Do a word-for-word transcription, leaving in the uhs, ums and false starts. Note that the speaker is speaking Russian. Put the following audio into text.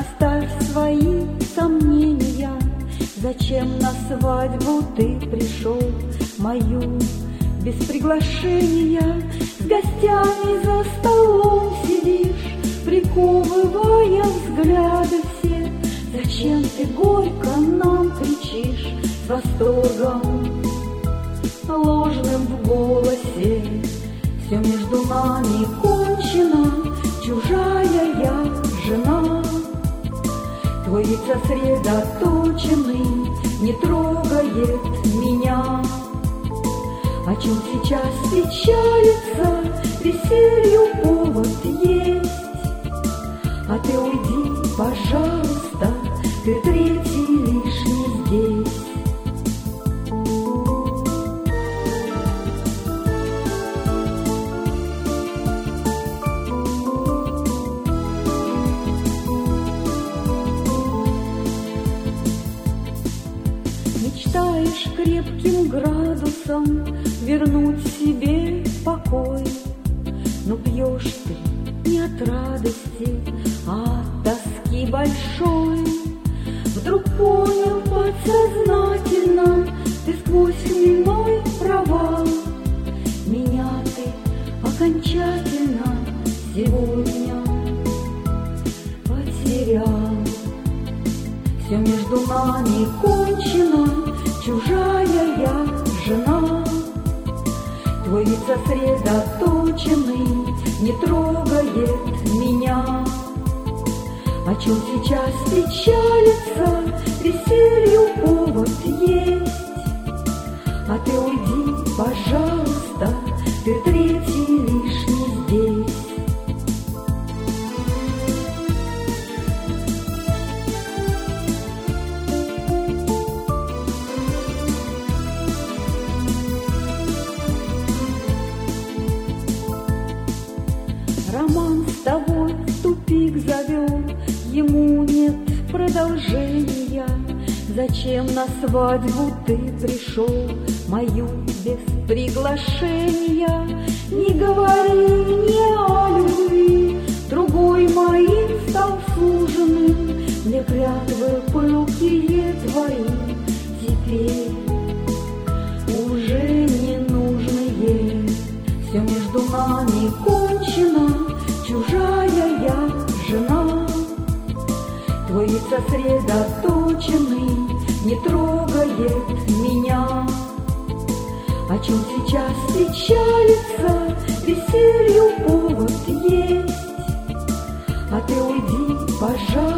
Оставь свои сомнения, зачем на свадьбу ты пришел мою? Без приглашения с гостями за столом сидишь, приковывая взгляды все. Зачем ты горько нам кричишь с восторгом ложным в голосе? Все между нами кончено, чужая я жена. Твой вид сосредоточенный не трогает меня. О чем сейчас печалится, веселью повод есть. А ты уйди, пожалуйста, ты третий лишний здесь. Мечтаешь крепким градусом вернуть себе покой, но пьешь ты не от радости, а от тоски большой. Вдруг понял подсознательно ты сквозь хмельной провал, меня ты окончательно сегодня потерял. Все между нами кончено, чужая я жена. Твой вид сосредоточенный не трогает меня. О чем сейчас печалится, веселью повод есть. А ты уйди, пожалуйста, ты третий лишний здесь. Роман с тобой в тупик завел, ему нет продолжения. Зачем на свадьбу ты пришел мою без приглашения? Не говори мне о любви, другой моим стал суженым. Мне клятвы пылкие твои теперь уже не нужные. Все между нами кончено, чужая я жена. Твой вид сосредоточенный не трогает меня. О чем сейчас печалится, веселью повод есть. А ты уйди, пожалуйста,